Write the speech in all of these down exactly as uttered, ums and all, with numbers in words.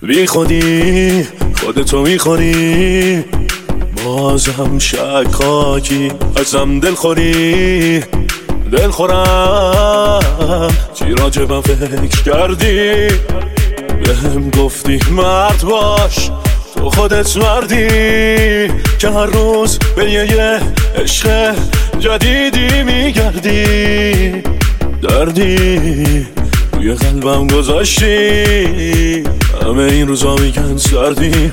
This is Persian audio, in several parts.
بی خودی خودتو میخوری، بازم شکاکی ازم دلخوری. دلخورم چی راجبم فکر کردی، بهم گفتی مرد باش تو خودت مردی، که هر روز به یه عشق جدیدی میگردی. دردی توی قلبم گذاشتی، همه این روزا میگن سردی.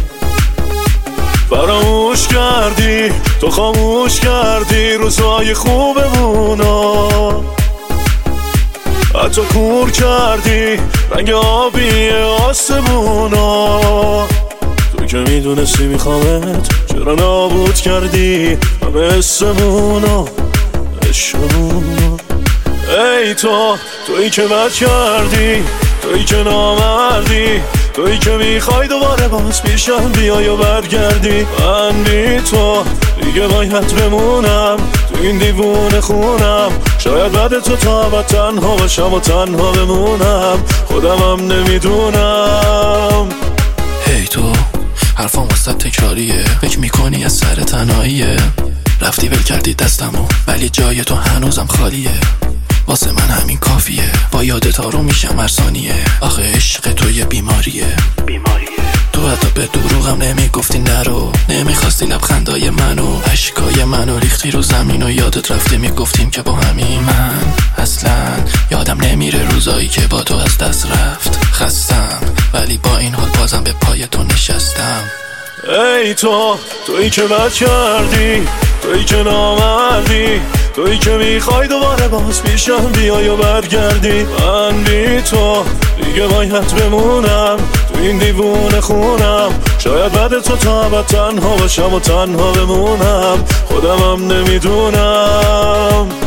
فراموش کردی تو، خاموش کردی روزای خوبمونو، حتی کور کردی رنگ آبی آسمونو. تو که میدونستی میخوامت، چرا نابود کردی همه اسمونو عشقمونو. ای تو، تویی که بد کردی، تویی که نامردی، تویی که میخوای دوباره باز پیشم بیای و برگردی. من بی تو دیگه باید بمونم تو این دیوونه خونم، شاید بعد تو تا ابد تنها باشم و تنها بمونم، خودمم نمیدونم. هی تو، حرفام واسه تکراریه، فکر میکنی از سر تنهاییه. رفتی ول کردی دستمو، ولی جای تو هنوزم خالیه. واسه من همین کافیه، با یادت آروم میشم هر ثانیه. آخه عشق تو یه بیماریه بیماریه تو حتی به دروغم نمیگفتی نرو، نمیخواستی لبخندای منو، اشکای منو ریختی رو زمین و یادت رفته میگفتیم که با همین. من اصلا یادم نمیره روزایی که با تو از دست رفت. خستم ولی با این حال بازم به پای تو نشستم. ای تو، تویی که بد کردی، تویی که نامردی، تویی که میخوای دوباره باز پیشم بیای و برگردی. من بی تو دیگه باید بمونم تو این دیوونه خونم، شاید بعد تو تا ابد تنها باشم و تنها بمونم، خودمم نمیدونم.